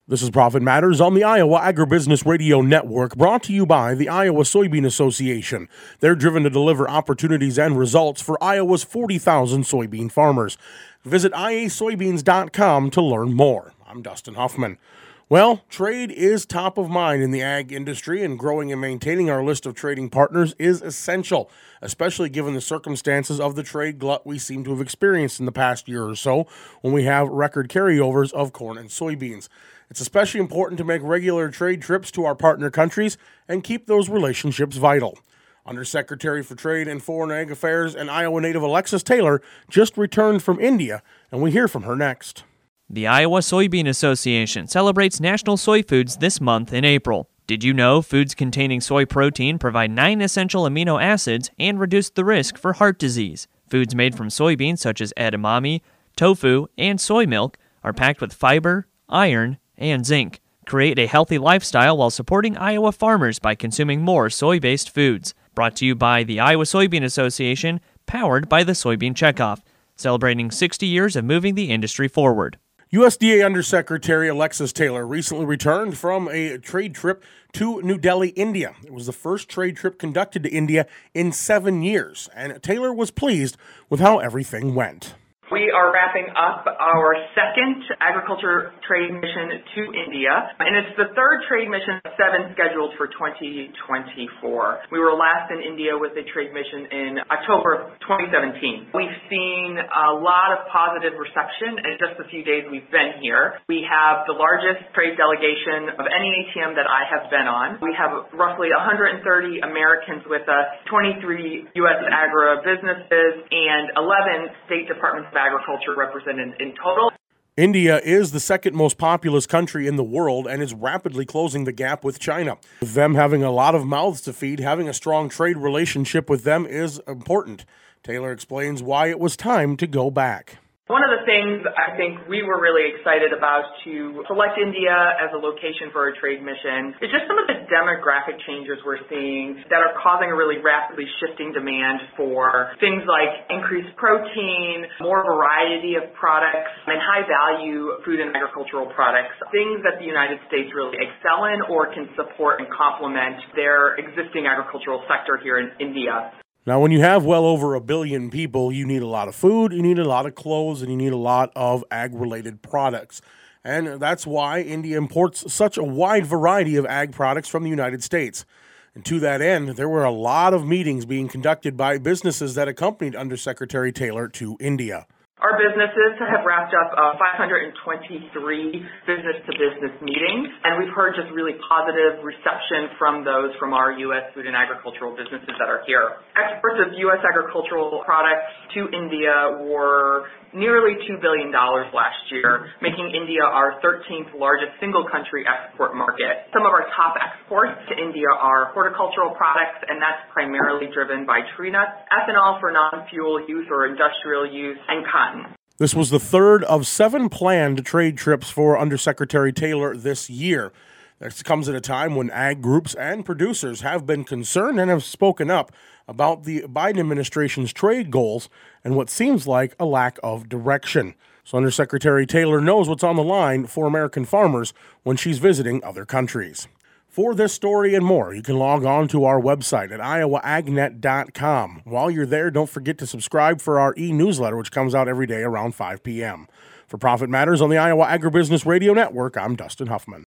This is Profit Matters on the Iowa Agribusiness Radio Network, brought to you by the Iowa Soybean Association. They're driven to deliver opportunities and results for Iowa's 40,000 soybean farmers. Visit iasoybeans.com to learn more. I'm Dustin Huffman. Well, trade is top of mind in the ag industry, and growing and maintaining our list of trading partners is essential, especially given the circumstances of the trade glut we seem to have experienced in the past year or so when we have record carryovers of corn and soybeans. It's especially important to make regular trade trips to our partner countries and keep those relationships vital. Undersecretary for Trade and Foreign Ag Affairs and Iowa native Alexis Taylor just returned from India, and we hear from her next. The Iowa Soybean Association celebrates National Soy Foods this month in April. Did you know foods containing soy protein provide 9 essential amino acids and reduce the risk for heart disease? Foods made from soybeans such as edamame, tofu, and soy milk are packed with fiber, iron, and zinc. Create a healthy lifestyle while supporting Iowa farmers by consuming more soy-based foods. Brought to you by the Iowa Soybean Association, powered by the Soybean Checkoff, celebrating 60 years of moving the industry forward. USDA Undersecretary Alexis Taylor recently returned from a trade trip to New Delhi, India. It was the first trade trip conducted to India in 7 years, and Taylor was pleased with how everything went. We are wrapping up our second agriculture trade mission to India, and it's the third trade mission of 7 scheduled for 2024. We were last in India with a trade mission in October of 2017. We've seen a lot of positive reception in just a few days we've been here. We have the largest trade delegation of any ATM that I have been on. We have roughly 130 Americans with us, 23 U.S. agribusinesses, and 11 state departments of agriculture represented in total. India is the second most populous country in the world and is rapidly closing the gap with China. With them having a lot of mouths to feed, having a strong trade relationship with them is important. Taylor explains why it was time to go back. One of the things I think we were really excited about to select India as a location for our trade mission is just some of the demographic changes we're seeing that are causing a really rapidly shifting demand for things like increased protein, more variety of products, and high-value food and agricultural products, things that the United States really excel in or can support and complement their existing agricultural sector here in India. Now, when you have well over 1 billion people, you need a lot of food, you need a lot of clothes, and you need a lot of ag-related products. And that's why India imports such a wide variety of ag products from the United States. And to that end, there were a lot of meetings being conducted by businesses that accompanied Undersecretary Taylor to India. Our businesses have wrapped up 523 business-to-business meetings, and we've heard just really positive reception from those from our U.S. food and agricultural businesses that are here. Exports of U.S. agricultural products to India were nearly $2 billion last year, making India our 13th largest single-country export market. Some of our top exports to India are horticultural products, and that's primarily driven by tree nuts, ethanol for non-fuel use or industrial use, and cotton. This was the third of 7 planned trade trips for Undersecretary Taylor this year. This comes at a time when ag groups and producers have been concerned and have spoken up about the Biden administration's trade goals and what seems like a lack of direction. So Undersecretary Taylor knows what's on the line for American farmers when she's visiting other countries. For this story and more, you can log on to our website at iowaagnet.com. While you're there, don't forget to subscribe for our e-newsletter, which comes out every day around 5 p.m. For Profit Matters on the Iowa Agribusiness Radio Network, I'm Dustin Huffman.